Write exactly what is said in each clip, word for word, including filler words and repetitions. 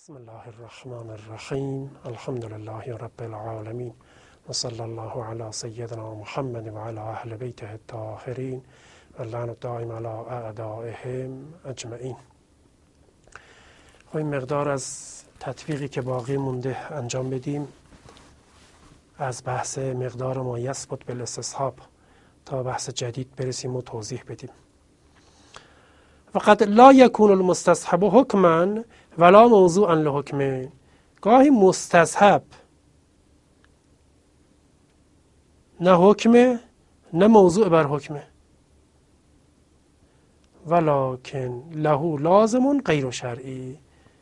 بسم الله الرحمن الرحیم الحمد لله رب العالمین و صلی الله علی سیدنا محمد و علی اهل بیته الطاهرین و اللعن الدائم علی اعدائهم اجمعین. این مقدار از تطبیقی که باقی مونده انجام بدیم از بحث مقدار ما یثبت بالاستصحاب تا بحث جدید برسیم و توضیح بدیم. فقط لا یکون المستصحب حکما ولا موضوعا لحکم. گاهی مستصحب نه حکمه نه موضوع بر حکمه، ولکن له لازم غیر شرعی،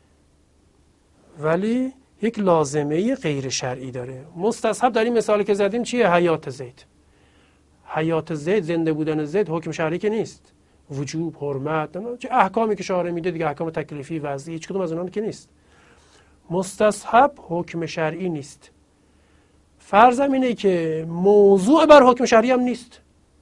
ولی یک لازمه غیر شرعی داره. مستصحب در این مثالی که زدیم چیه؟ حیات زید. حیات زید، زنده بودن زید حکم شرعی که نیست. وجوب، حرمت، چه احکامی که شارع میده دیگه، احکام تکلیفی، وضعی، هیچ کدوم از اونها که نیست. مستصحب حکم شرعی نیست. فرضم اینه که موضوع بر حکم شرعی هم نیست.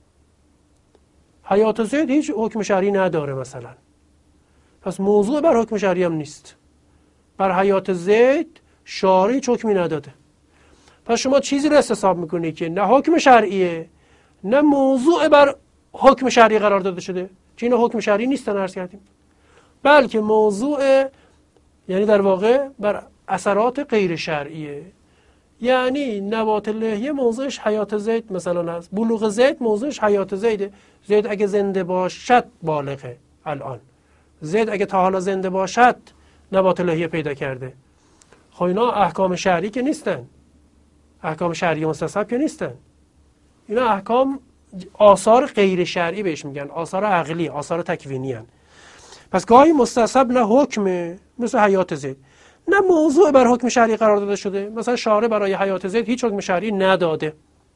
حیات زید هیچ حکم شرعی نداره مثلا، پس موضوع بر حکم شرعی هم نیست. بر حیات زید شارع هیچ حکمی نداده، پس شما چیزی رو استصحاب میکنی که نه حکم شرعیه نه موضوع بر حکم شرعی قرار داده شده، چه اینا حکم شرعی نیستن عرض کردیم، بلکه موضوع، یعنی در واقع بر اثرات غیر شرعیه. یعنی نبات لحیه موضوعش حیات زید مثلا هست، بلوغ زید موضوعش حیات زیده. زید اگه زنده باشد بالغه، الان زید اگه تا حالا زنده باشد نبات لحیه پیدا کرده. خب اینا احکام شرعی که نیستن، احکام شرعی مستصحب که نیستن، اینا احکام آثار غیر شرعی بهش میگن، آثار عقلی، آثار تکوینی هن. پس گاهی مستصحب نه حکمه مثل حیات زید، نه موضوع بر حکم شرعی قرار داده شده. مثلا شارع برای حیات زید هیچ حکم شرعی نداده،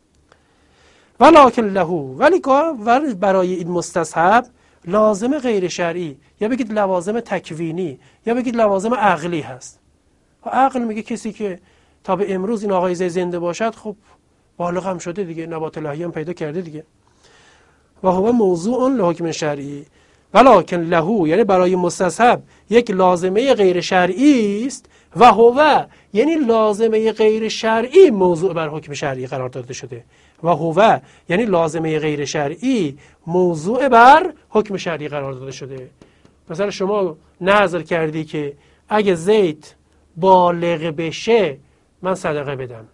ولکن له، ولی گاه برای این مستصحب لازم غیر شرعی، یا بگید لوازم تکوینی، یا بگید لوازم عقلی هست. عقل میگه کسی که تا به امروز این آقای زید زنده باشد خب بالغ هم شده دیگه، نبات لحیه هم پیدا کرده دیگه. و هو موضوع لحکم شرعی ولکن له، یعنی برای مستصحب یک لازمه غیر شرعی است، و هو یعنی لازمه غیر شرعی موضوع بر حکم شرعی قرار داده شده. و هو یعنی لازمه غیر شرعی موضوع بر حکم شرعی قرار داده شده. مثلا شما نظر کردی که اگه زید بالغ بشه من صدقه بدم،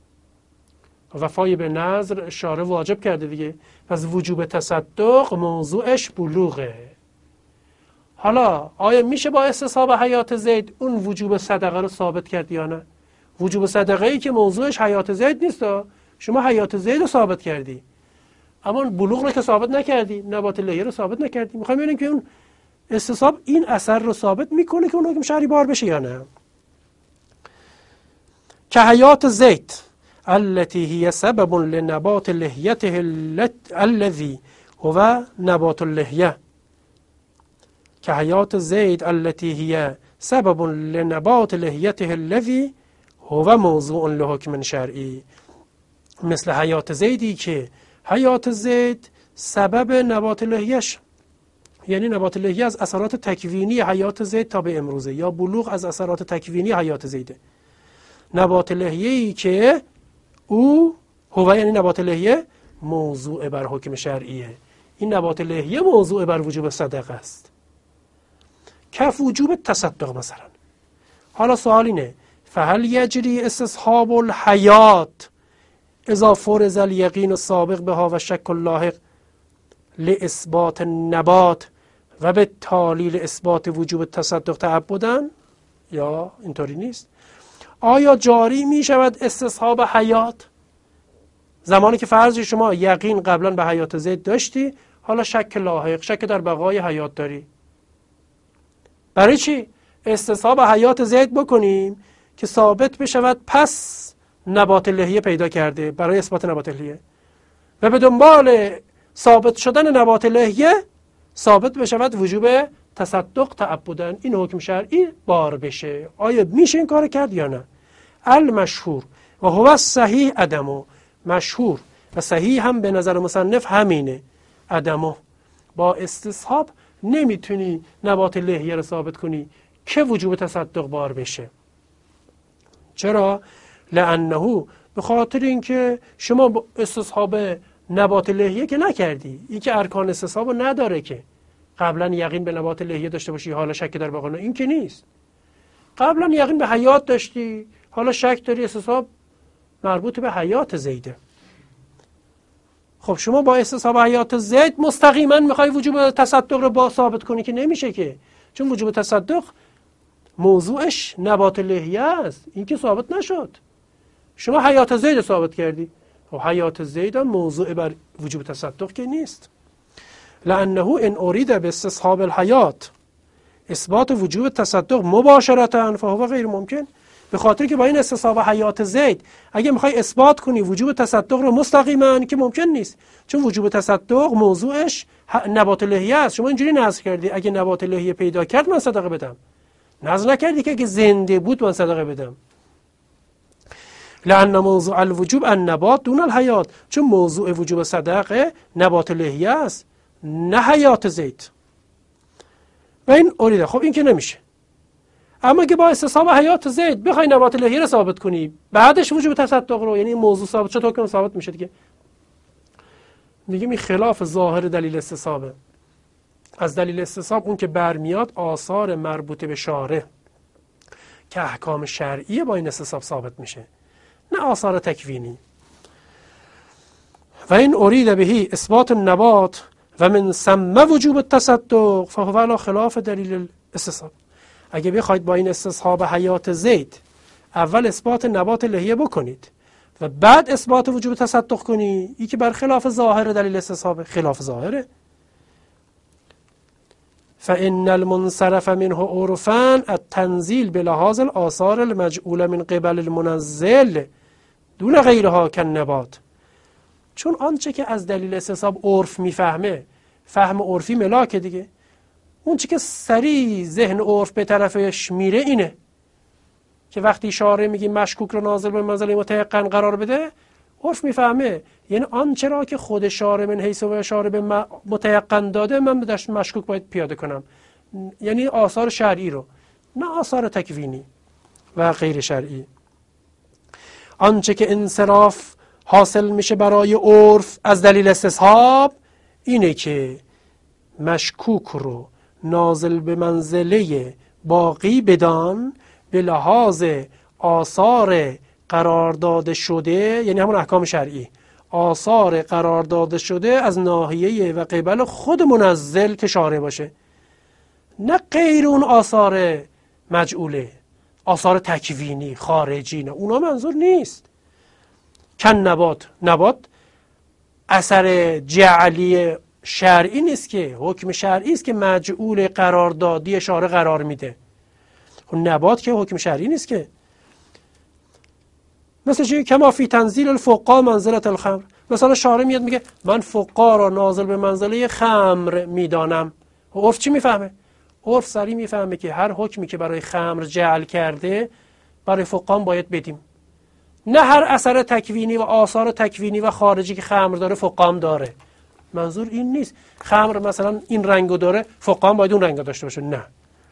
وفای به نظر شارع واجب کرده دیگه، پس وجوب تصدق موضوعش بلوغه. حالا آیا میشه با استصحاب حیات زید اون وجوب صدقه رو ثابت کرد یا نه؟ وجوب صدقه ای که موضوعش حیات زید نیست، شما حیات زید رو ثابت کردی اما بلوغ رو که ثابت نکردی، نبات لحیه رو ثابت نکردی. میخوایم ببینیم که اون استصحاب این اثر رو ثابت میکنه که اون حکم شرعی بار بشه یا نه. که حیات زید التي هي سبب لنبات لحيته الذي هو نبات اللحية. كحياة زيد التي هي سبب لنبات لحيته الذي هو موضوع لحكم شرعي. مثل حیات زیدی که حیات زید سبب نبات لحیهش، یعنی نبات لحیه از اثرات تکوینی حیات زید تا به امروزه، یا بلوغ از اثرات تکوینی حیات زیده. نبات لحیه‌ای که او هو یعنی نبات لحیه موضوع بر حکم شرعیه. این نبات لحیه موضوع بر وجوب صدقه است، کف وجوب تصدق مثلا. حالا سوال اینه فهل یجری استصحاب الحیات اذا فرض الیقین السابق بها و شک اللاحق لاثبات النبات و به تعلیل اثبات وجوب تصدق تعبداً، یا اینطوری نیست؟ آیا جاری می شود استصحاب حیات زمانی که فرض شما یقین قبلا به حیات زید داشتی، حالا شک لاحق، شک در بقای حیات داری؟ برای چی استصحاب حیات زید بکنیم که ثابت بشود پس نبات لحیه پیدا کرده برای اثبات نبات لحیه، و به دنبال ثابت شدن نبات لحیه ثابت بشود وجوب تصدق تعبداً، این حکم شرعی بار بشه؟ آیا میشه این کار کرد یا نه؟ المشهور و هو صحیح عدمو، مشهور و صحیح هم به نظر مصنف همینه، عدمو. با استصحاب نمیتونی نبات لحیه رو ثابت کنی که وجوب تصدق بار بشه. چرا؟ لانه، به خاطر اینکه شما استصحاب نبات لحیه که نکردی، این که ارکان استصحاب نداره که قبلا یقین به نبات لحیه داشته باشی حالا شک در بقا، این که نیست. قبلا یقین به حیات داشتی حالا شک داری، استصحاب مربوط به حیات زیده. خب شما با استصحاب حیات زید مستقیما میخوای وجوب تصدق رو با ثابت کنی که نمیشه که، چون وجوب تصدق موضوعش نبات لحیه است، این که ثابت نشد. شما حیات زید ثابت کردی، خب حیات زید هم موضوع بر وجوب تصدق که نیست. لانه ان اريد باستصحاب الحیات اثبات وجوب تصدق مباشرتا فهو غیر ممکن. به خاطر که با این استصحاب حیات زید اگه میخوای اثبات کنی وجوب تصدق رو مستقیما که ممکن نیست، چون وجوب تصدق موضوعش نبات لحیه است. شما اینجوری نظر کردی اگه نبات لحیه پیدا کرد من صدقه بدم، نظر نکردی که اگه زنده بود من صدقه بدم. لأن موضوع الوجوب النبات دون الحیات، چون موضوع وجوب صدقه نبات لحیه است نه حیات زید. و این اوریده. خب این که نمیشه. اما که با استصحاب حیات زید بخوای نبات لحیه رو ثابت کنی بعدش وجوب تصدق رو، یعنی موضوع ثابت شد حکم ثابت میشه دیگه. دیگه می خلاف ظاهر دلیل استصحابه. از دلیل استصحاب اون که برمیاد آثار مربوط به شارع که احکام شرعیه با این استصحاب ثابت میشه، نه آثار تکوینی. و این اريد به اثبات النبات و من ثم وجوب التصدق فهو علی خلاف دلیل الاستصحاب. اگه بخواید با این استصحاب حیات زید اول اثبات نبات لحیه بکنید و بعد اثبات وجوب تصدق کنی، این که بر خلاف ظاهر دلیل استصحاب، خلاف ظاهره. فإن المنصرف منه عرفاً التنزيل بلحاظ الآثار المجعول من قبل المنزل دون غیرها کالنبات. چون آنچه که از دلیل استصحاب عرف میفهمه، فهم عرفی ملاکه دیگه، اون چه که سریع ذهن عرف به طرفش میره اینه که وقتی شارع میگی مشکوک رو نازل به منزله متیقن قرار بده، عرف میفهمه یعنی آنچه را که خود شارع من حیث و شارع به متیقن داده من به دشت مشکوک باید پیاده کنم، یعنی آثار شرعی رو، نه آثار تکوینی و غیر شرعی. آنچه که انصراف حاصل میشه برای عرف از دلیل استصحاب اینه که مشکوک رو نازل به منزله باقی بدان به لحاظ آثار قرار داده شده، یعنی همون احکام شرعی، آثار قرار داده شده از ناحیه و قبل خود منزل که شارع باشه، نه غیر اون آثار مجعوله، آثار تکوینی خارجی، نه اونا منظور نیست. کن نبات، نبات اثر جعلی شرعی نیست که، حکم شرعی است که مجعول قراردادی شارع قرار میده. خب نبات که حکم شرعی نیست که. مثل چی؟ کما فی تنزیل الفقا منزلت الخمر. مثلا شارع میاد میگه من فقا را نازل به منزله خمر میدانم. عرف چی میفهمه؟ عرف سریع میفهمه که هر حکمی که برای خمر جعل کرده برای فقا باید بدیم، نه هر اثر تکوینی و آثار تکوینی و خارجی که خمر داره فقا داره. منظور این نیست خمر مثلا این رنگو داره فقا باید اون رنگو داشته باشه، نه.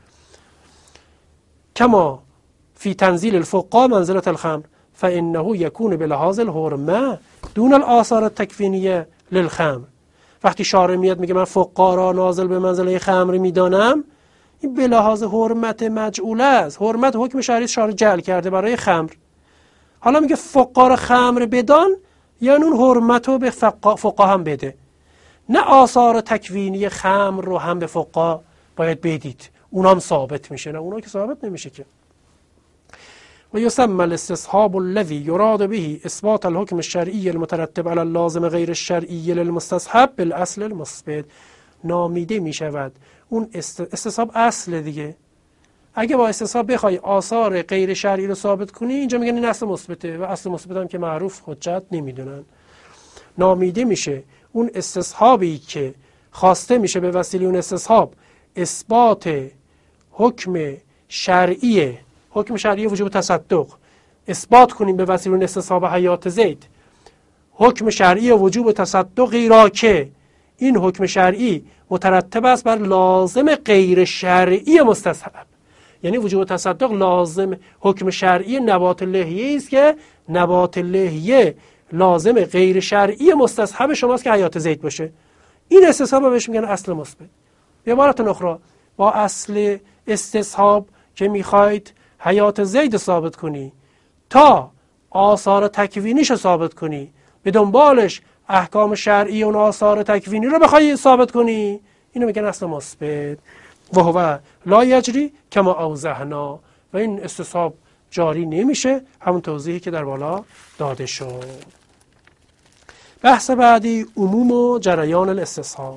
کما فی تنزیل الفقا منزلت الخمر فانه یکون بلحاظ الحرمه دون الاثار التکوینیه للخمر. وقتی شارع میاد میگه من فقا را نازل به منزله خمر میدانم، این به لحاظ حرمت مجعوله است. حرمت حکم شرعی شارع جعل کرده برای خمر. حالا میگه فقا را خمر بدان، یعنی اون حرمت رو به فقا, فقا هم بده، نه آثار تکوینی خمر رو هم به فقا باید بدید، اون هم ثابت میشه، نه اونا که ثابت نمیشه که. و یسمى الاستصحاب الذي يراد به اثبات الحكم الشرعي المترتب على اللازم غیر الشرعي للمستصحب بالاصل المثبت. نامیده میشود اون استصحاب اصل دیگه. اگه با استصحاب بخوای آثار غیر شرعی رو ثابت کنی، اینجا میگن این اصل مثبته و اصل مثبت هم که معروف حجت نمیدونن. نامیده میشه اون استصحابی که خواسته میشه به وسیله اون استصحاب اثبات حکم شرعی، حکم شرعی وجوب تصدق اثبات کنیم به وسیله اون استصحاب حیات زید، حکم شرعی وجوب تصدقی را که این حکم شرعی مترتب است بر لازم غیر شرعی مستصحب. یعنی وجوب تصدق لازم حکم شرعی نبات لحیه است که نبات لحیه لازم غیر شرعی مستصحب شماست که حیات زید باشه. این استصحاب بهش میگن اصل مثبت. به عبارت اخرى با اصل استصحاب که میخواید حیات زید ثابت کنی تا آثار تکوینیش رو ثابت کنی، به دنبالش احکام شرعی اون آثار تکوینی رو بخوای ثابت کنی، اینو میگن اصل مثبت. و هو لا یجری کما اوضحنا، و این استصحاب جاری نمیشه، همون توضیحی که در بالا داده شد. بحث بعدی عموم و جریان الاستصحاب.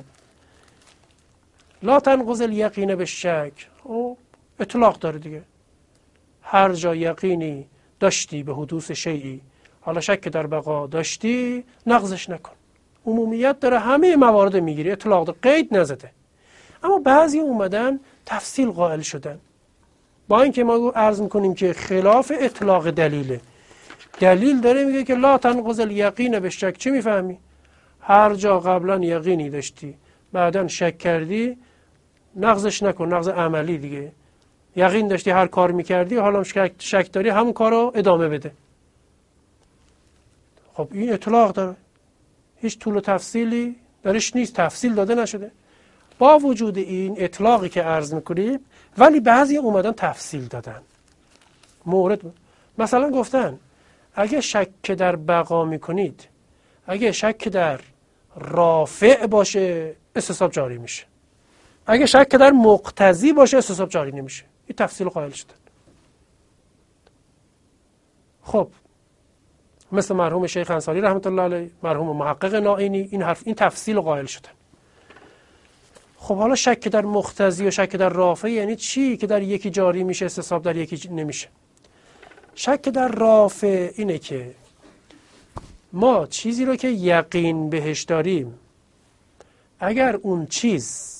لا تنقض الیقین بالشک، اطلاق داره دیگه. هر جا یقینی داشتی به حدوث شیئی، حالا شک در بقا داشتی، نقضش نکن. عمومیت داره، همه موارد میگیری، اطلاق داره، قید نزده. اما بعضی اومدن تفصیل قائل شدن، با اینکه ما عرض میکنیم که خلاف اطلاق دلیله. دلیل داره میگه که لا تنقض الیقین بالشک. چی میفهمی؟ هر جا قبلا یقینی داشتی بعدن شک کردی، نقضش نکن، نقض عملی دیگه. یقین داشتی هر کار میکردی، حالا شک, شک داری، همون کار رو ادامه بده. خب این اطلاق داره، هیچ طول و تفصیلی درش نیست، تفصیل داده نشده. با وجود این اطلاقی که عرض میکنیم، ولی بعضی اومدن تفصیل دادن. مورد مثلا گفتن اگه شک در بقا میکنید، اگه شک در رافع باشه استصحاب جاری میشه، اگه شک در مقتضی باشه استصحاب جاری نمیشه. این تفصیل قائل شدن. خب مثل مرحوم شیخ انصاری رحمت الله علیه، مرحوم محقق نائینی، این حرف این تفصیل قائل شدن. خب حالا شک در مقتضی و شک در رافع یعنی چی؟ که در یکی جاری میشه استصحاب در یکی نمیشه. شک در رافع اینه که ما چیزی رو که یقین بهش داریم، اگر اون چیز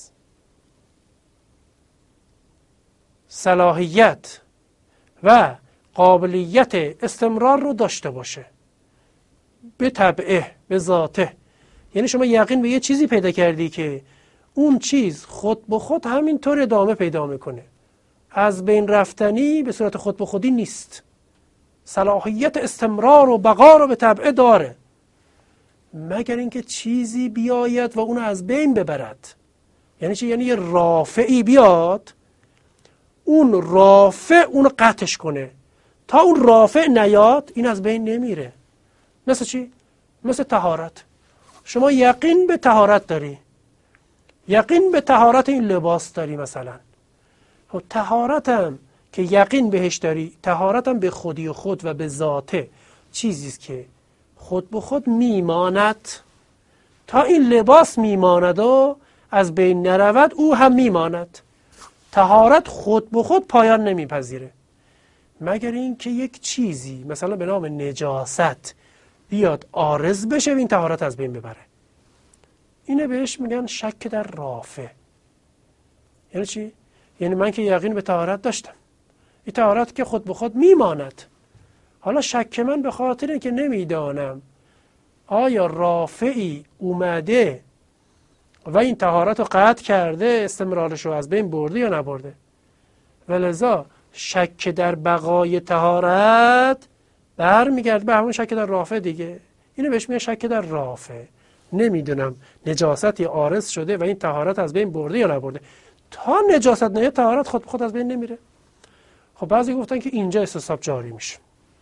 صلاحیت و قابلیت استمرار رو داشته باشه به طبعه، به ذاته، یعنی شما یقین به یه چیزی پیدا کردی که اون چیز خود به خود همینطور ادامه پیدا میکنه، از بین رفتنی به صورت خود به خودی نیست، صلاحیت استمرار و بقا رو به طبعه داره، مگر اینکه چیزی بیاید و اون از بین ببرد. یعنی چی؟ یعنی یه رافعی بیاد، اون رافع اون قطعش کنه. تا اون رافع نیاد این از بین نمیره. مثل چی؟ مثل طهارت. شما یقین به طهارت داری، یقین به طهارت این لباس داری مثلا. خب طهارتم که یقین بهش داری، طهارتم به خودی و خود و به ذاته چیزیست که خود به خود میماند. تا این لباس میماند و از بین نرود او هم میماند. طهارت خود به خود پایان نمیپذیره، مگر اینکه یک چیزی مثلا به نام نجاست بیاد عارض بشه و این طهارت از بین ببره. اینه بهش میگن شک در رافع. یعنی چی؟ یعنی من که یقین به طهارت داشتم، این طهارت که خود به خود میماند، حالا شک من به خاطر که نمیدانم آیا رافعی اومده و این طهارت رو قطع کرده، استمرارش رو از بین برده یا نبرده. ولذا شک در بقای طهارت برمیگرد به همون شک در رافع دیگه. اینو بهش میگن شک در رافع. نمیدونم نجاست یا عارض شده و این طهارت از بین برده یا نبرده. تا نجاست نه طهارت خود خود از بین نمیره. خب بعضی گفتن که اینجا استصحاب جاری میشه.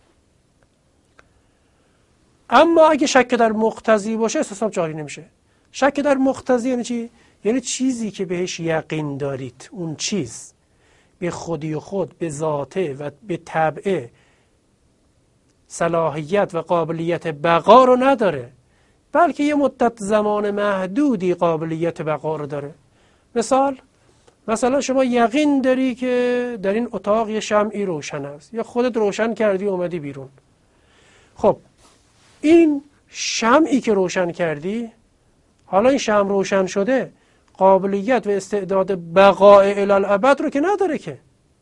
اما اگه شک در مقتضی باشه استصحاب جاری نمیشه. شک در مقتضی یعنی چی؟ یعنی چیزی که بهش یقین دارید، اون چیز به خودی و خود، به ذاته و به طبعه صلاحیت و قابلیت بقا رو نداره، بلکه یه مدت زمان محدودی قابلیت بقا رو داره. مثال، مثلا شما یقین داری که در این اتاق یه شمعی روشن است، یا خودت روشن کردی و اومدی بیرون. خب این شمعی که روشن کردی، حالا این شمع روشن شده، قابلیت و استعداد بقاء الی الابد رو که نداره که.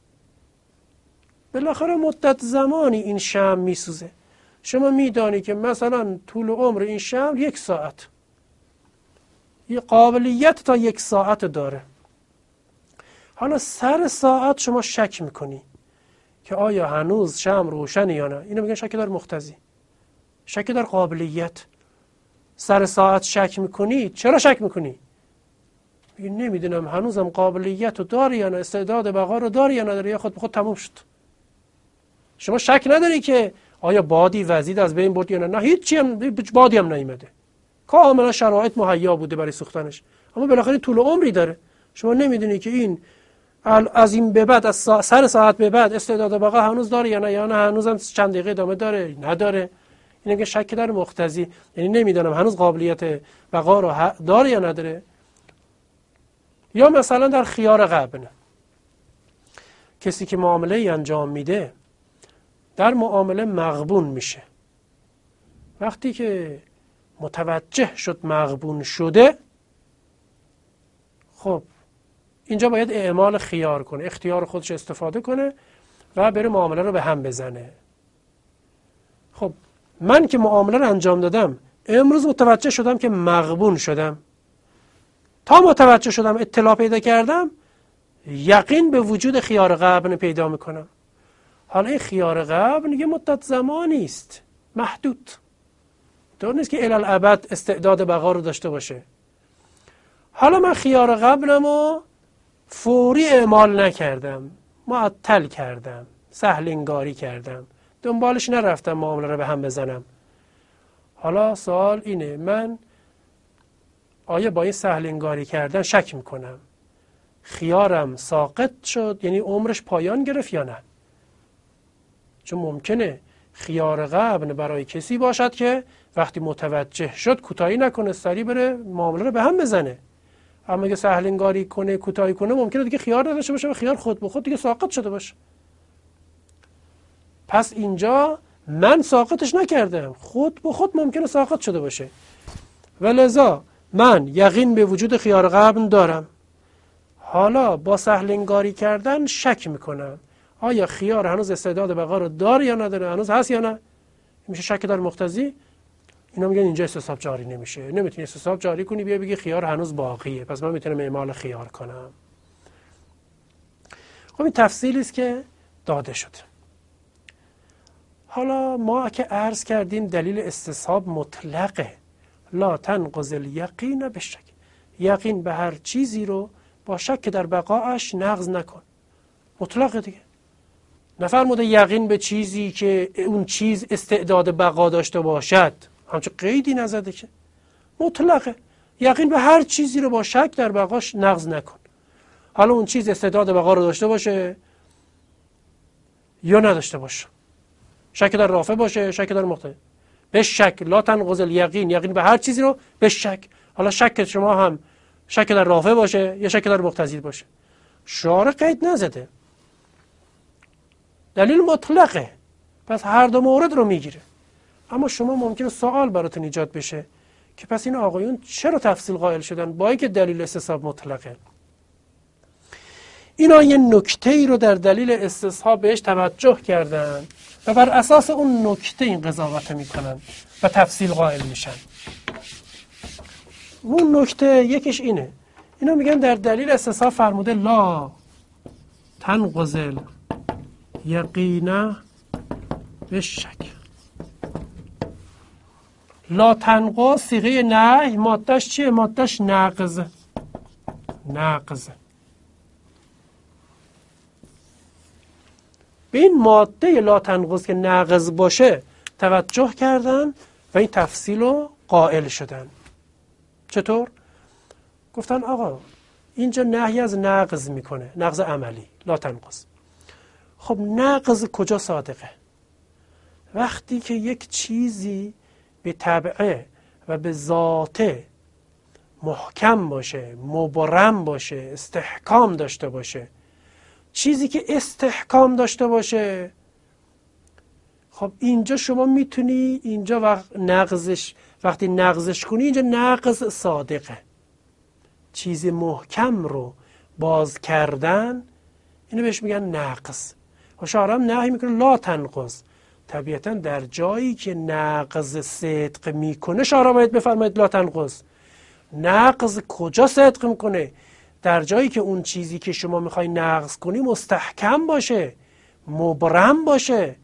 بالاخره مدت زمانی این شمع میسوزه. شما میدانی که مثلا طول عمر این شمع یک ساعت، یه قابلیت تا یک ساعت داره. حالا سر ساعت شما شک میکنی که آیا هنوز شمع روشنه یا نه، اینو میگن شک در مقتضی، شک در قابلیت. سر ساعت شک میکنی، چرا شک میکنی؟ میگی نمیدونم هنوزم قابلیت رو داری یا نه، استعداد بقا رو داری یا نداری، یا خود به خود تموم شد. شما شک نداری که آیا بادی وزید از بین برد یا نه، نه هیچی هم بادی هم نیامده، کاملا شرایط مهیا بوده برای سوختنش، اما بالاخره طول عمری داره. شما نمیدونی که این از این به بعد، از سر ساعت به بعد استعداد بقا هنوز داره یا نه، یا نه هنوزم چند دقیقه ادامه داره نداره. اینه که شک در مقتضی، یعنی نمیدونم هنوز قابلیت بقا رو داره یا نداره. یا مثلا در خیار غبن، کسی که معامله ای انجام میده در معامله مغبون میشه. وقتی که متوجه شد مغبون شده، خب اینجا باید اعمال خیار کنه، اختیار خودش استفاده کنه و بره معامله رو به هم بزنه. خب من که معامله رو انجام دادم، امروز متوجه شدم که مغبون شدم، تا متوجه شدم اطلاع پیدا کردم، یقین به وجود خیار غبن پیدا میکنم. حالا این خیار غبن یه مدت زمانی است، محدود، طور نیست که الالابد استعداد بقا رو داشته باشه. حالا من خیار غبنمو فوری اعمال نکردم، معطل کردم، سهل انگاری کردم، دنبالش نرفتم معامله رو به هم بزنم. حالا سوال اینه، من آیا با این سهل انگاری کردن شک میکنم خیارم ساقط شد، یعنی عمرش پایان گرفت یا نه؟ چون ممکنه خیار غبن برای کسی باشد که وقتی متوجه شد کوتاهی نکنه، سریع بره معامله رو به هم بزنه. اما اگه سهل انگاری کنه، کوتاهی کنه، ممکنه دیگه خیار نداشته باشه و خیار خود به خود دیگه ساقط شده باشه. پس اینجا من ساقطش نکردم، خود به خود ممکنه ساقط شده باشه، و لذا من یقین به وجود خیار غبن دارم. حالا با سهل انگاری کردن شک میکنم آیا خیار هنوز استعداد بقا رو داره یا نداره، هنوز هست یا نه. میشه شک در مقتضی. اینا میگن اینجا استصحاب جاری نمیشه، نمیتونی استصحاب جاری کنی بیا بگی خیار هنوز باقیه، پس من میتونم اعمال خیار کنم. خب این تفصیلی است که داده شد. حالا ما که عرض کردیم دلیل استصحاب مطلقه، لا تنقض الیقین بالشک، یقین به هر چیزی رو با شک در بقاش نقض نکن. مطلقه دیگه، نفرموده یقین به چیزی که اون چیز استعداد بقا داشته باشد، همچه قیدی نزده که، مطلقه. یقین به هر چیزی رو با شک در بقاش نقض نکن. حالا اون چیز استعداد بقا رو داشته باشه یا نداشته باشه، شک در رافع باشه، شک در مقتضی، به شک. لا تنقض الیقین، یقین به هر چیزی رو به شک. حالا شک شما هم شک در رافع باشه یا شک در مقتضی باشه، شارع قید نزده، دلیل مطلقه، پس هر دو مورد رو میگیره. اما شما ممکنه سوال براتون ایجاد بشه که پس این آقایون چرا تفصیل قائل شدن با اینکه دلیل استصحاب مطلقه؟ اینا یه نکته ای رو در دلیل استصحاب بهش توجه کردن و بر اساس اون نکته این قضاوت میکنن و تفصیل قائل میشن. اون نکته یکیش اینه، اینا میگن در دلیل استصحاب فرموده لا تنقض یقینه به شک. لا تنقض صیغه نهی، مادهش چیه؟ مادهش نقض. نقض به این ماده لا تنقض که نقض باشه توجه کردن و این تفصیل رو قائل شدن. چطور؟ گفتن آقا اینجا نهی از نقض میکنه، نقض عملی، لا تنقض. خب نقض کجا صادقه؟ وقتی که یک چیزی به طبعه و به ذاته محکم باشه، مبرم باشه، استحکام داشته باشه. چیزی که استحکام داشته باشه، خب اینجا شما میتونی اینجا وقت نقضش وقتی نقضش کنی اینجا نقض صادقه. چیز محکم رو باز کردن اینو بهش میگن نقض. و شارع هم نهی میکنه لا تنقض. طبیعتا در جایی که نقض صدق میکنه شارع باید بفرماید لا تنقض. نقض کجا صدق میکنه؟ در جایی که اون چیزی که شما میخوای نقض کنی مستحکم باشه، مبرم باشه.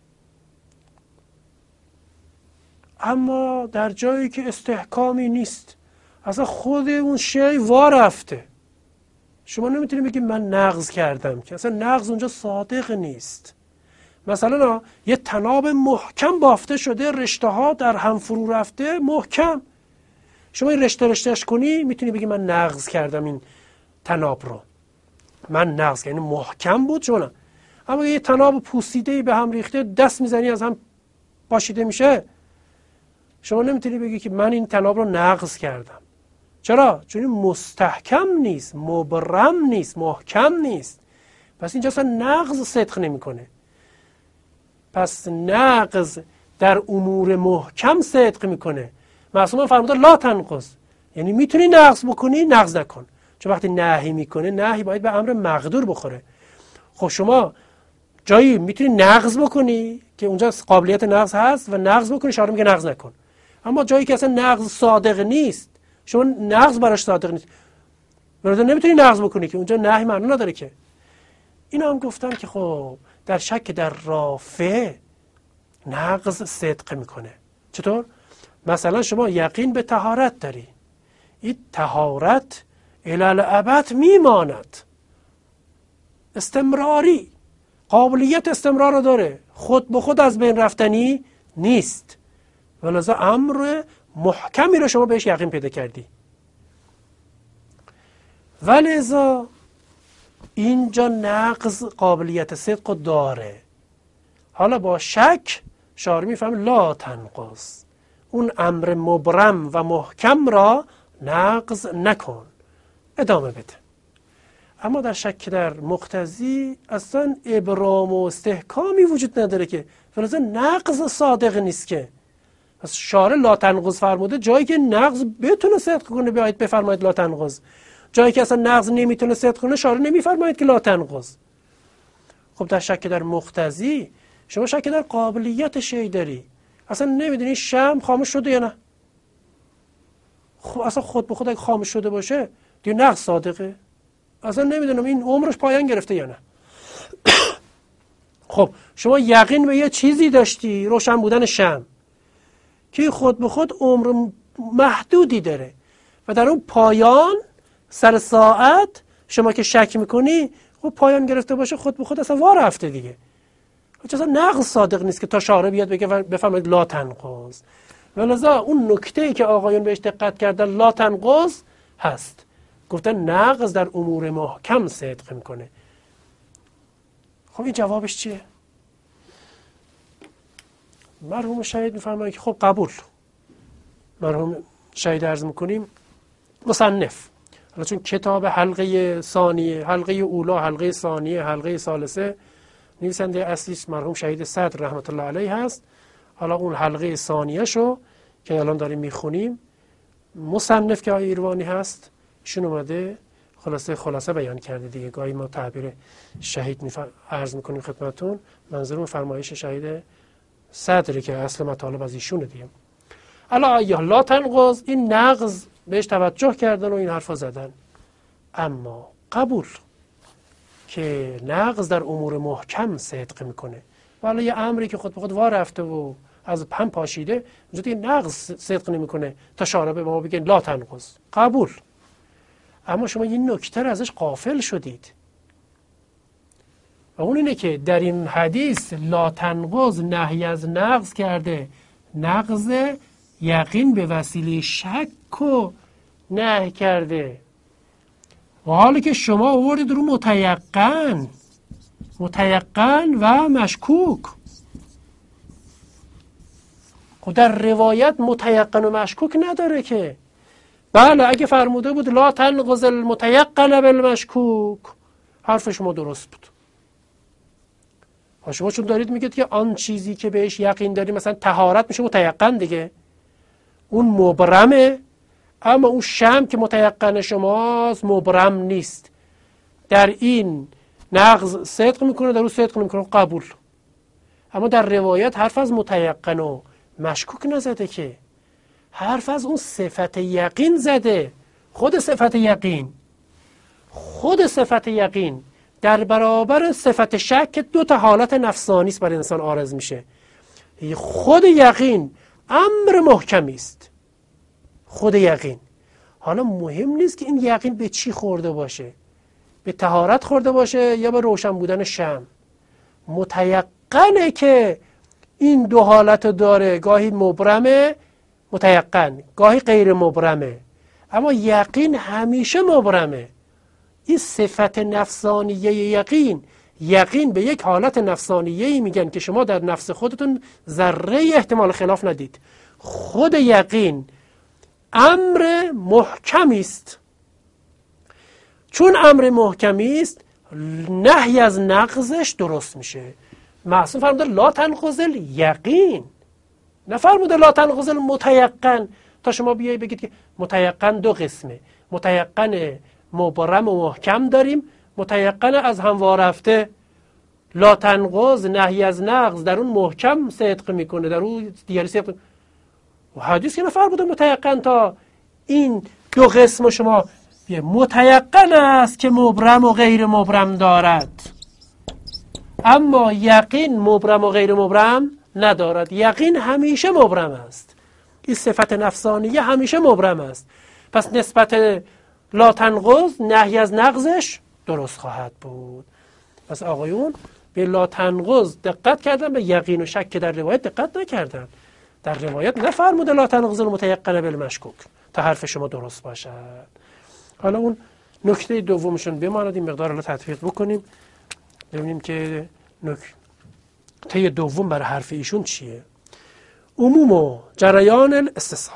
اما در جایی که استحکامی نیست، اصلا خود اون شی وا رفته، شما نمیتونید بگید من نقض کردم، که اصلا نقض اونجا صادق نیست. مثلا یه طناب محکم بافته شده، رشته ها در هم فرو رفته محکم، شما این رشته رشتهش کنی میتونی بگی من نقض کردم این طناب رو، من نقض کردم، یعنی محکم بود شما نه. اما یه طناب پوسیده‌ای به هم ریخته، دست میزنی از هم پاشیده میشه، شما نمیتونی بگی که من این طناب رو نقض کردم. چرا؟ چون این مستحکم نیست، مبرم نیست، محکم نیست. پس اینجا اصلا نقض صدق نمیکنه. پس نقض در امور محکم صدق میکنه. معصوم فرموده لا تنقض، یعنی میتونی نقض بکنی، نقض نکن. چون وقتی نهی میکنه، نهی باید به امر مقدور بخوره. خب شما جایی میتونی نقض بکنی که اونجا قابلیت نقض هست و نقض بکنی، شارع میگه نقض نکن. اما جایی که اصلا نقض صادق نیست، شما نقض براش صادق نیست، برای نمیتونی نقض بکنی که اونجا نهی معنی نداره که. اینا هم گفتن که خب در شک در رافع نقض صدق میکنه. چطور؟ مثلا شما یقین به طهارت داری، این طهارت الی الابد میماند، استمراری، قابلیت استمرار رو داره، خود به خود از بین رفتنی نیست. ولذا امر محکمی رو شما بهش یقین پیدا کردی. ولذا اینجا نقض قابلیت صدق داره. حالا با شک شارع میفهم لا تنقض، اون امر مبرم و محکم را نقض نکن، ادامه بده. اما در شک در مقتضی اصلا ابرام و استحکامی وجود نداره که، ولذا نقض صادق نیست که. پس شارع لا تنقض فرموده جایی که نقض بتونه صدق کنه بیایید بفرمایید لا تنقض، جایی که اصلا نقض نمیتونه صدق کنه شارع نمیفرمایید که لا تنقض. خب در شک در مقتضی شما شک در قابلیت شی داری، اصلا نمیدونی شمع خاموش شده یا نه. خب اصلا خود به خود اگه خاموش شده باشه دیگه نقض صادقه، اصلا نمیدونم این عمرش پایان گرفته یا نه. خب شما یقین به یه چیزی داشتی، روشن بودن شمع، که خود به خود عمر محدودی داره و در اون پایان سر ساعت شما که شک میکنی خب پایان گرفته باشه، خود به خود اصلا وا رفته دیگه. اصلا نقض صادق نیست که تا شارع بیاد بگه بفرمایید لا تنقض. ولذا اون نکته‌ای که آقایون بهش دقت کردن لا تنقض هست، گفتن نقض در امور محکم صدق میکنه. خب این جوابش چیه؟ مرحوم شهید میفرمایند که خب قبول. مرحوم شهید عرض میکنیم مصنف، حالا چون کتاب حلقه ثانیه، حلقه اولا، حلقه ثانیه، حلقه ثالثه، نویسنده اصلیش مرحوم شهید صدر رحمت الله علیه هست. حالا اون حلقه ثانیه شو که الان داریم میخونیم، مصنف که آقای ایروانی هست ایشون اومده خلاصه خلاصه بیان کرده دیگه. گاهی ما تعبیر شهید میفر... عرض میکنیم خدمتون، منظورم فرمایش شهید صدری که اصل مطالب از ایشونه دیگه. الا ایه لا تنقض، این نقض بهش توجه کردن و این حرفا زدن. اما قبول که نقض در امور محکم صدق میکنه، ولی یه امری که خود به خود وا رفته و از هم پاشیده اونجا دیگه نقض صدق نمیکنه تا شارع به ما بگه لا تنقض. قبول. اما شما این نکته رو ازش غافل شدید و اون اینه که در این حدیث لا تنقض نهی از نقض کرده، نقض یقین به وسیله شک و نهی کرده، و حالی که شما آوردید رو متیقن، متیقن و مشکوک. خب در روایت متیقن و مشکوک نداره که. بله اگه فرموده بود لا تنقض المتیقن بالمشکوک، حرف شما درست بود. شما چون دارید میگید که آن چیزی که بهش یقین داری، مثلا طهارت میشه متیقن دیگه، اون مبرمه، اما اون شمع که متیقن شماست مبرم نیست. در این نقض صدق میکنه، در اون صدق نمیکنه، قبول. اما در روایت حرف از متیقن و مشکوک نزده که، حرف از اون صفت یقین زده، خود صفت یقین. خود صفت یقین در برابر صفت شک که دو تا حالت نفسانی است برای انسان عارض میشه. خود یقین امر محکمی است. خود یقین. حالا مهم نیست که این یقین به چی خورده باشه، به طهارت خورده باشه یا به روشن بودن شمع. متیقنه که این دو حالت داره، گاهی مبرمه متیقن، گاهی غیر مبرمه، اما یقین همیشه مبرمه. این صفت نفسانیه یقین، یقین به یک حالت نفسانیه‌ای میگن که شما در نفس خودتون ذره احتمال خلاف ندید. خود یقین امر محکمی است. چون امر محکمی است نهی از نقضش درست میشه. معصوم فرموده لا تنقضل یقین، نفرموده لا تنقضل متیقن. تا شما بیایی بگید که متیقن دو قسمه، متیقن مبرم و محکم داریم، متیقن از هم وارفته. لا تنقض نهی از نقض در اون محکم صدق میکنه، در اون دیگری صدق. و حدیث که نفرموده متیقن تا این دو قسم شما متیقن است که مبرم و غیر مبرم دارد، اما یقین مبرم و غیر مبرم ندارد. یقین همیشه مبرم است. این صفت نفسانیه همیشه مبرم است. پس نسبت لا تنقض نهی از نقضش درست خواهد بود. پس آقایون به لا تنقض دقت کردن، به یقین و شک در روایت دقت نکردن. در روایت نفرموده لا تنقض المتیقن بالمشکوک تا حرف شما درست باشد. حالا اون نکته دومشون بماند، این مقدار رو تطبیق بکنیم ببینیم که نکته دوم برای حرف ایشون چیه. عموم و جریان الاستصحاب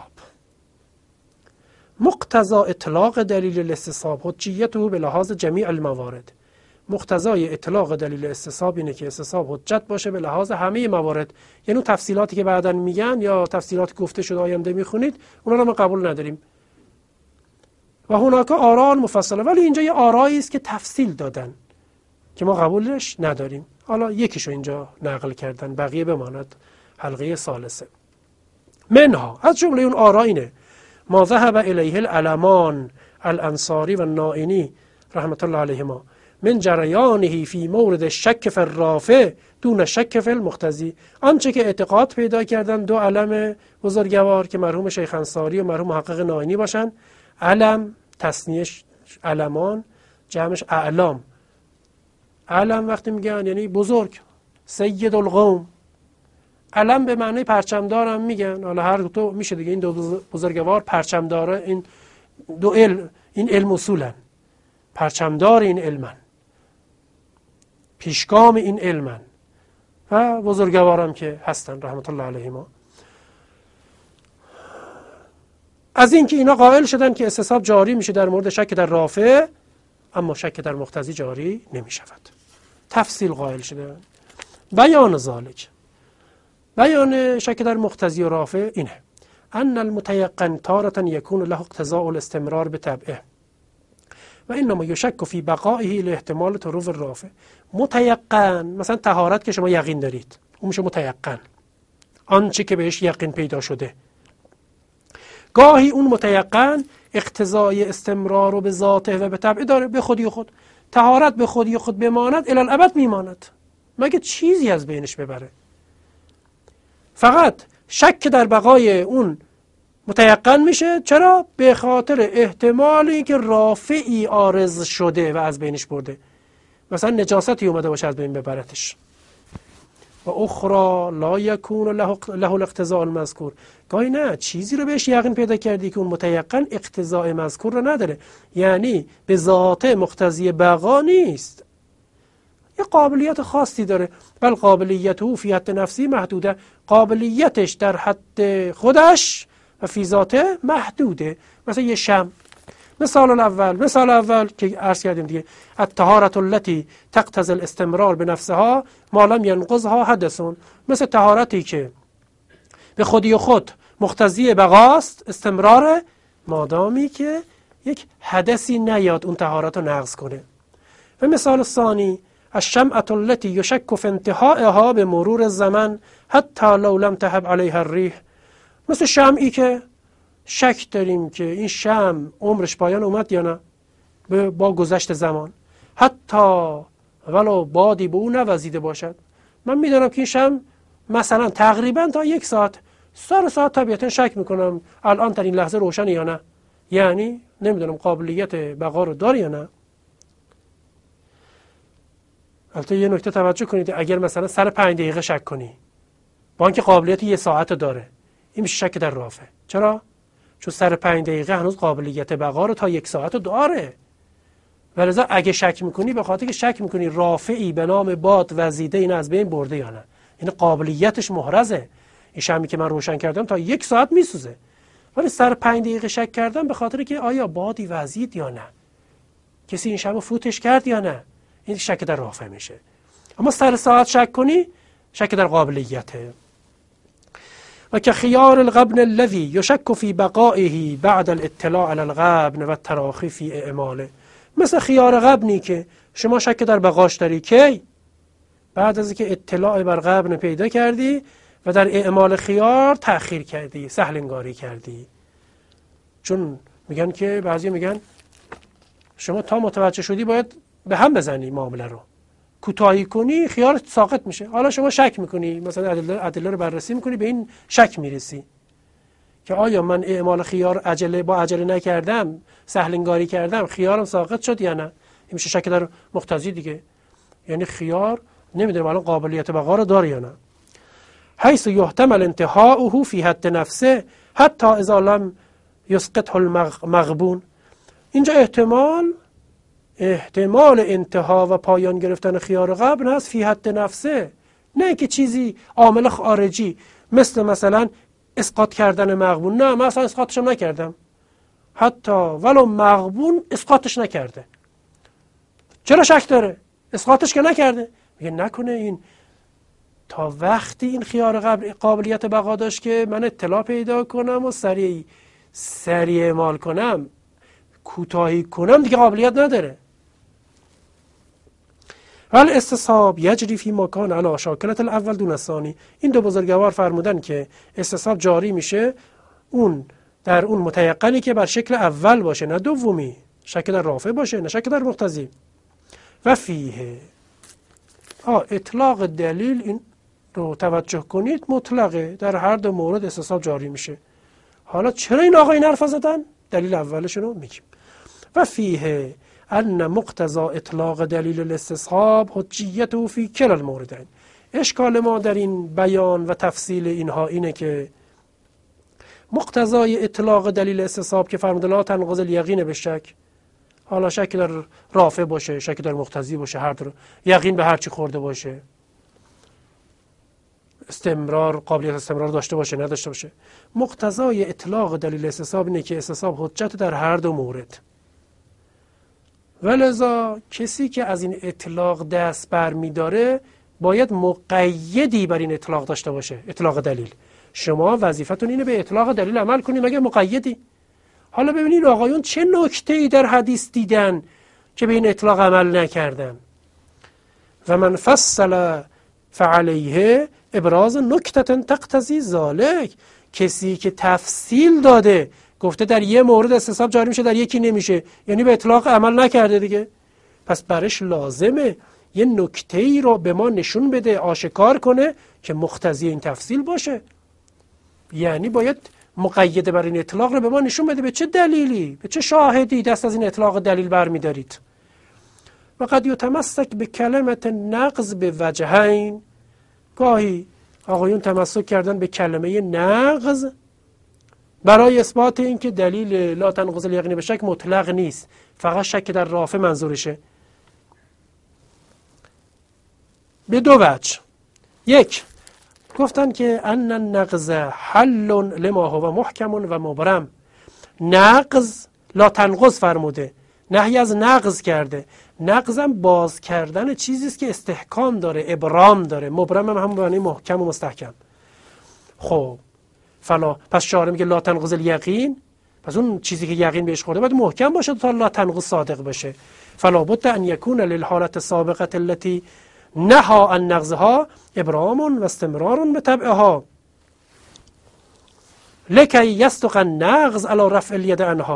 مقتضا اطلاق دلیل الاستصحاب حجیته به لحاظ جمیع الموارد. مقتضای اطلاق دلیل استصحاب اینه که استصحاب حجت باشه به لحاظ همه موارد. یعنی تفصیلاتی که بعداً میگن یا تفصیلات گفته شده آینده میخونید اونا رو ما قبول نداریم. و هناک آراء مفصله، ولی اینجا یه آرایی است که تفصیل دادن که ما قبولش نداریم. حالا یکیشو اینجا نقل کردن، بقیه بماند حلقه ثالثه. منها از جمله اون آرا اینه ما ذهب الیه العلمان الانصاری و نائینی رحمت الله علیهما من جریانه فی مورد شک فی الرافع دون شک فی المقتضی. آنچه که اعتقاد پیدا کردن دو علم بزرگوار که مرحوم شیخ انصاری و مرحوم محقق نائینی باشن. علم تصنیهش علمان، جمعش اعلام. علم وقتی میگن یعنی بزرگ، سید القوم. علم به معنی پرچمدار هم میگن، حالا هر دو میشه دیگه. این دو بزرگوار پرچمداره، این دو علم، این علم اصولن، پرچمدار این علمن، پیشگام این علمن و بزرگوارم که هستن رحمت الله علیهما. از اینکه اینا قائل شدن که استصحاب جاری میشه در مورد شک در رافع، اما شک در مقتضی جاری نمیشود. تفصیل قائل شدن. بیان ذالک، بیان شک در مقتضی و رافع اینه ان المتیقن تارة یکون له اقتضاء الاستمرار بطبعه و انما یشک فی بقائه لاحتمال طروف الرافع. متیقن مثلا طهارت که شما یقین دارید اون میشه متیقن، آنچه که بهش یقین پیدا شده. گاهی اون متیقن اقتضای استمرار رو به ذاته و به طبعه داره، به خودی خود. طهارت به خودی خود بماند الی الابد میماند، مگه چیزی از بینش ببره. فقط شک در بقای اون متیقن میشه. چرا؟ به خاطر احتمالی که رافعی عارض شده و از بینش برده. مثلا نجاستی اومده باشه از بین ببرتش. و اخرى لا یکون له الاقتضاء المذکور. گاهی نه، چیزی رو بهش یقین پیدا کردی که اون متیقن اقتضاء مذکور رو نداره، یعنی به ذات مقتضی بقا نیست، یه قابلیت خاصی داره. بل قابلیته فی حد نفسی محدوده، قابلیتش در حد خودش و فی ذاته محدوده. مثلا یه شمع. مثال الاول، مثال اول که عرض کردیم دیگه، الطهارة التي تقتضی الاستمرار به نفسها ما لم ينقضها حدث. مثل طهارتی که به خودی خود مقتضی بقاست، استمرار، مادامی که یک حدثی نیاد اون طهارت رو نقض کنه. و مثال ثانی الشمعة التي يشك في انتهائها به مرور الزمن حتی لو لم تهب علیها الریح. مثل شمعی که شک داریم که این شمع عمرش پایان اومد یا نه، با گذشت زمان، حتی ولو بادی به اون نوزیده باشد. من میدونم که این شم مثلا تقریبا تا یک ساعت سر ساعت طبیعتا شک میکنم الان در این لحظه روشن یا نه، یعنی نمیدونم قابلیت بقا رو داره یا نه. البته یه نکته توجه کنید، اگر مثلا سر پنج دقیقه شک کنی با اینکه قابلیت یه ساعت داره، این میشه شک در رافع. چرا؟ چون سر پنج دقیقه هنوز قابلیت بقا رو تا یک ساعت داره. ولذا اگه شک میکنی به خاطر که شک میکنی رافعی به نام باد وزیده این از بین برده یا نه، این قابلیتش محرزه. این شمی که من روشن کردم تا یک ساعت میسوزه، ولی سر پنج دقیقه شک کردم به خاطر که آیا بادی وزید یا نه، کسی این شم فوتش کرد یا نه، این شک در رافع میشه. اما سر ساعت شک کنی شک در قابلیته. و که خیار الغبن الذي يشك في بقائه بعد الاطلاع على الغبن و التراخی فی اعماله، مثل خیار غبنی که شما شک در بقاش داری کی؟ بعد از اینکه اطلاع بر غبن پیدا کردی و در اعمال خیار تأخیر کردی، سهل انگاری کردی. چون میگن که بعضی میگن شما تا متوجه شدی باید به هم بزنی معامله رو، کوتاهی کنی خیار ساقط میشه. حالا شما شک میکنی، مثلا ادله ادله رو بررسی میکنی، به این شک میرسی که آیا من اعمال خیار عجله با عجله نکردم، سهل انگاری کردم، خیارم ساقط شد یا نه. این میشه شک در مقتضی دیگه، یعنی خیار نمیدونم الان قابلیت بقا رو داره یا نه. حیث یحتمل انتهاؤه فی حد نفسه حتی اذا لم یسقطه المغبون. اینجا احتمال احتمال انتها و پایان گرفتن خیار غبن هست فی حد نفسه، نه که چیزی عامل خارجی مثل مثلا اسقاط کردن مغبون. نه من اصلا اسقاطش نکردم، حتی ولو مغبون اسقاطش نکرده. چرا شک داره؟ اسقاطش که نکرده. میگه نکنه این تا وقتی این خیار قبل قابلیت بقا داشت که من اطلاع پیدا کنم و سریع سریع اعمال کنم، کوتاهی کنم، دیگه قابلیت نداره. ولی استصحاب یجری فی مکان علی شاکلت الاول دون الثانی. این دو بزرگوار فرمودن که استصحاب جاری میشه اون در اون متیقنی که بر شکل اول باشه، نه دومی، شک در رافع باشه نه شک در مقتضی. و فیه آه اطلاق دلیل، این رو توجه کنید، مطلقه، در هر دو مورد استصحاب جاری میشه. حالا چرا این آقا این حرف زدن؟ دلیل اولشون رو میگیم. و فیه ان مقتضى اطلاق دلیل الاستصحاب حجیته فی کلا الموردین. اشکال ما در این بیان و تفصیل اینها اینه که مقتضای اطلاق دلیل استصحاب که فرموده لا تنقض الیقین به شک، حالا شک در رافع باشه، شک در مقتضی باشه، هر دو یقین به هر چی خورده باشه، استمرار قابلیت استمرار داشته باشه نداشته باشه، مقتضای اطلاق دلیل استصحاب اینه که استصحاب حجت در هر دو مورد. ولذا کسی که از این اطلاق دست بر می داره باید مقیدی بر این اطلاق داشته باشه، اطلاق دلیل. شما وظیفتون اینه به اطلاق دلیل عمل کنید مگر مقیدی. حالا ببینید آقایون چه نکته‌ای در حدیث دیدن که به این اطلاق عمل نکردن. و من فصل فعلیه ابراز نکته تقتضی ذالک. کسی که تفصیل داده گفته در یه مورد استصحاب جاری میشه در یکی نمیشه، یعنی به اطلاق عمل نکرده دیگه. پس برش لازمه یه نکته‌ای رو به ما نشون بده، آشکار کنه که مقتضی این تفصیل باشه. یعنی باید مقید بر این اطلاق رو به ما نشون بده، به چه دلیلی، به چه شاهدی دست از این اطلاق دلیل برمی‌دارید. و قد یتمسک به کلمت نقض به وجهین. گاهی آقایون تمسک کردن به کلمه نقض برای اثبات این که دلیل لا تنقض الیقین به شک مطلق نیست، فقط شک در رافع منظورشه. به دو وجه. یک، گفتن که ان النقض حل لما هو محکم و مبرم. نقض لا تنقض فرموده، نهی از نقض کرده. نقضم باز کردن چیزی است که استحکام داره، ابرام داره. مبرم هم همون معنی محکم و مستحکم. خب فلا پس شارع میگه لا تنقض الیقین، پس اون چیزی که یقین بهش خورده باید محکم باشه تا لا تنقض صادق بشه. فلا بد ان یکون للحالت السابقه التي نهى عن نقضها ابرام و استمرار بتبعها لکی یصدق النقض علی رفع الید عنها.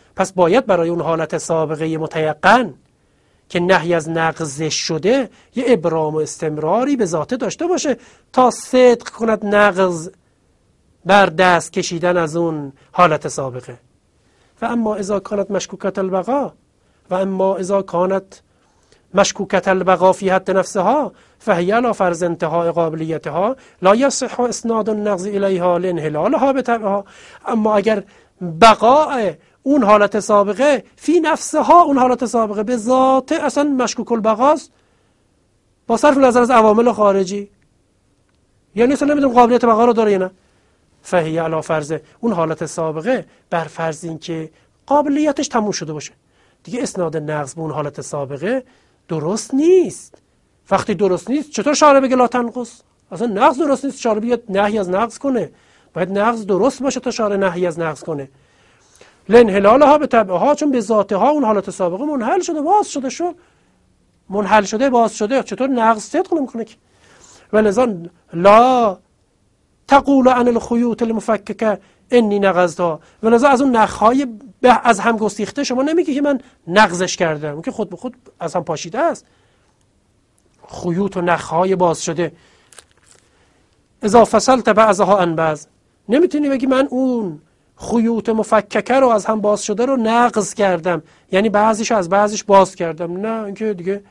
پس باید برای اون حالت سابقه متیقن که نهی از نقض شده یه ابرام و استمراری به ذاته داشته باشه تا صدق کند نقض بر دست کشیدن از اون حالت سابقه. و اما اذا کانت مشکوکت البقا و اما اذا کانت مشکوکت البقا فی حد نفسها فهی علی فرض انتهای قابلیتها لا یصح اسناد النقض الیها لانحلالها بطبعها. اما اگر بقاء اون حالت سابقه فی نفسها، اون حالت سابقه به ذات اصلا مشکوک البقاست با صرف نظر از عوامل خارجی، یعنی اصلا نمیدونم قابلیت بقا رو داره یا نه، فهی علی فرض اون حالت سابقه بر فرض این که قابلیتش تموم شده باشه دیگه اسناد نقض به اون حالت سابقه درست نیست. وقتی درست نیست چطور شارع بگه لا تنقص؟ اصلا نقض درست نیست شارع بیاد نهی از نقض کنه، باید نقض درست باشه تا شارع نهی از نقض کنه. لانحلالها به تبعها، چون به ذاتها اون حالت سابقه منحل شده، باز شده شد منحل شده باز شده، چطور نقض صدق نمیکنه که؟ ولذا لا تقول عن الخیوط المفککه انی نقضتها، ولذا از اون نخهای از هم گسیخته شما نمیگی که من نقضش کردم، اون که خود به خود از هم پاشیده است. خیوط و نخهای باز شده اذا فصلت بعضها عن بعض، نمیتونی بگی من اون خیوط مفککه رو از هم باز شده رو نقض کردم، یعنی بعضیش از بعضیش باز کردم. نه، اینکه دیگه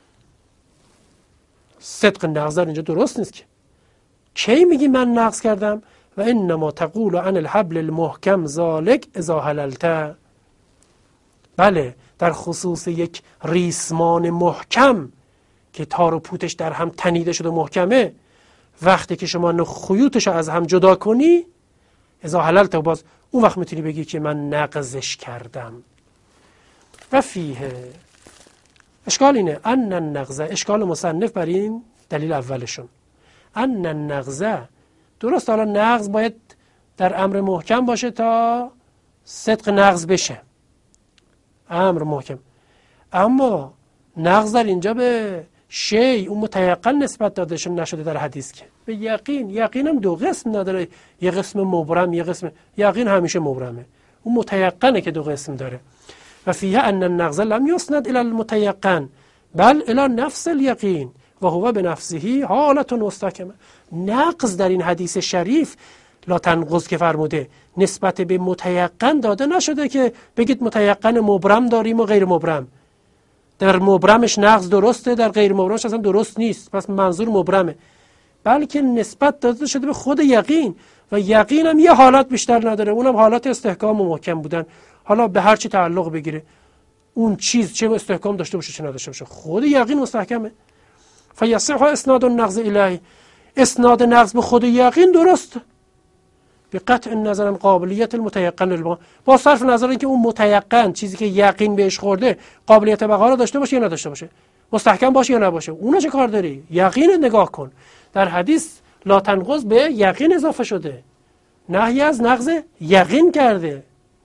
صدق نقض در اینجا درست نیست که. کی میگی من نقض کردم؟ و انما تقول عن الحبل المحکم ذالک اذا حللت. بله، در خصوص یک ریسمان محکم که تار و پوتش در هم تنیده شده محکمه، وقتی که شما خیوطش از هم جدا کنی اذا حللت، باز اون وقت میتونی بگی که من نقضش کردم. و فیه اشکال اینه ان النقض، اشکال مصنف بر این دلیل اولشون، ان النقض، درست حالا نقض باید در امر محکم باشه تا صدق نقض بشه، امر محکم، اما نقض در اینجا به شی اون متیقن نسبت داده نشده در حدیث که به یقین. یقین هم دو قسم نداره، یه قسم مبرم یه قسم، یقین همیشه مبرمه، اون متیقنه که دو قسم داره. و فیه ان النقض لم یسند الی المتیقن بل الی نفس الیقین و هو بنفسه حالت مستحکمه. نقض در این حدیث شریف لا تنقض که فرموده نسبت به متیقن داده نشده که بگید متیقن مبرم داریم و غیر مبرم، در مبرمش نقض درسته در غیر مبرمش اصلا درست نیست، پس منظور مبرمه، بلکه نسبت داده شده به خود یقین و یقین هم یه حالت بیشتر نداره، اونم حالت استحکام و محکم بودن. حالا به هر چی تعلق بگیره اون چیز، چه استحکام داشته باشه چه نداشته باشه، خود یقین مستحکمه. فیصح اسناد النقض الیه، اسناد نقض به خود یقین درست به قطع نظر قابلیت المتیقن للبقا، با صرف نظر اینکه اون متیقن چیزی که یقین بهش خورده قابلیت بقا رو داشته باشه یا نداشته باشه، مستحکم باشه یا نباشه، اونو چه کار داری؟ یقین نگاه کن. در حدیث لا تنقض به یقین اضافه شده، نهی از نقض یقین کرده.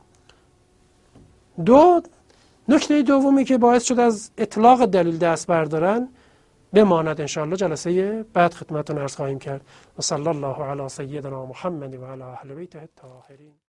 دو نکته دومی که باعث شد از اطلاق دلیل دست بردارن بماند، انشاءالله جلسه بعد خدمتتون عرض خواهیم کرد. و صلی الله علی سیدنا محمد و علی اهل بیته الطاهرین.